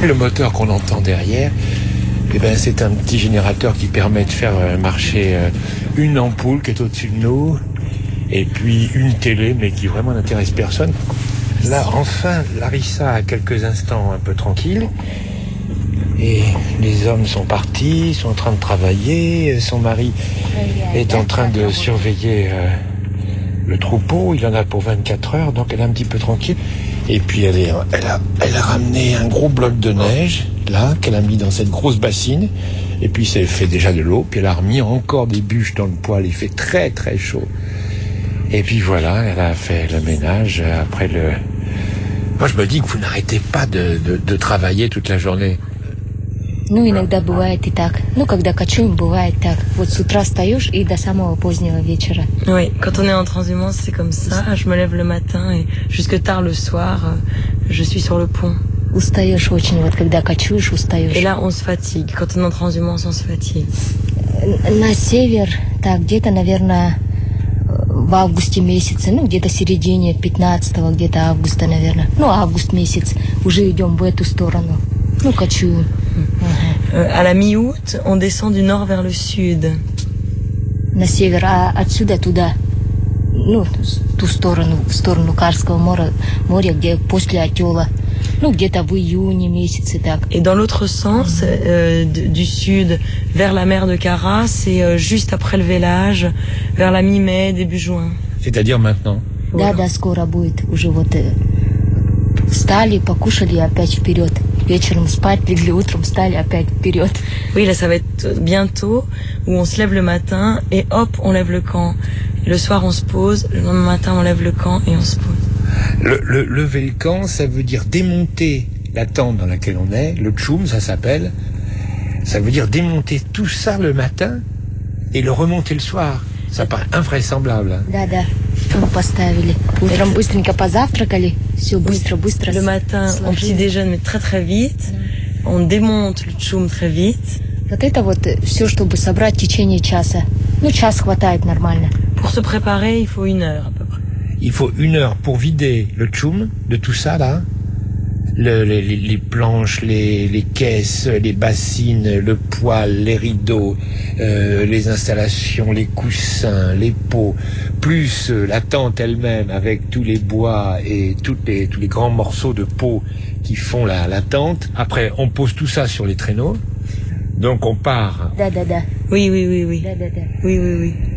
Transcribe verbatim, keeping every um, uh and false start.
Le moteur qu'on entend derrière, eh ben, c'est un petit générateur qui permet de faire marcher une ampoule qui est au-dessus de nous, et puis une télé, mais qui vraiment n'intéresse personne. Là, enfin, Larissa a quelques instants un peu tranquille. Et les hommes sont partis, sont en train de travailler. Son mari est en train de surveiller euh, le troupeau. Il en a pour vingt-quatre heures, donc elle est un petit peu tranquille. Et puis elle, est, elle, a, elle a ramené un gros bloc de neige, là, qu'elle a mis dans cette grosse bassine. Et puis ça fait déjà de l'eau. Puis elle a remis encore des bûches dans le poêle. Il fait très très chaud. Et puis voilà, elle a fait le ménage après le... Moi je me dis que vous n'arrêtez pas de, de, de travailler toute la journée. Ну, иногда бывает и так. Ну, когда кочуем, бывает так. Вот с утра встаешь и до самого позднего вечера. Oui, quand on est en transhumance, c'est comme ça. Je me lève le matin et jusque tard le soir, je suis sur le pont. Устаешь очень, вот когда кочуешь, устаешь. Et là, on se fatigue. Quand on est en transhumance, on se fatigue. На север, так, где-то, наверное, в августе месяце, ну, где-то в середине пятнадцатого, где-то августа, наверное. Ну, август месяц, уже идем в эту сторону. Ну, кочуем. Euh, à la mi-août, on descend du nord vers le sud. На север, а отсюда туда, ну, в ту сторону, в сторону Карского моря, моря, где после Отела, ну, где-то в июне месяце, так. Et dans l'autre sens, euh, du sud vers la mer de Kara, c'est euh, juste après le vélage, vers la mi-mai, début juin. C'est-à-dire maintenant? Да, да, скоро будет. Уже вот встали, покушали, опять вперед. Вечером спать, легли, утром встали, опять вперед. Oui, là, ça va être bientôt, où on se lève le matin, et hop, on lève le camp. Le soir, on se pose, le lendemain matin, on lève le camp, et on se pose. Le, le, lever le camp, ça veut dire démonter la tente dans laquelle on est, le tchoum, ça s'appelle. Ça veut dire démonter tout ça le matin, et le remonter le soir. Ça paraît invraisemblable. Да, да, мы поставили. Утром быстренько позавтракали, все быстро-быстро. Le matin, on petit déjeune, mais très très vite. On démonte le tchoum très vite. Вот это вот все, чтобы собрать в течение часа. Ну, час хватает нормально. Pour se préparer, il faut une heure à peu près. Il faut une heure pour vider le tchoum de tout ça, là. Le, les, les planches, les, les caisses, les bassines, le poêle, les rideaux, euh, les installations, les coussins, les pots, plus euh, la tente elle-même avec tous les bois et toutes les, tous les grands morceaux de peau qui font la, la tente. Après, on pose tout ça sur les traîneaux. Donc on part. Да, да, да. Oui, oui, oui, oui. Да, да, да. Oui, oui, oui.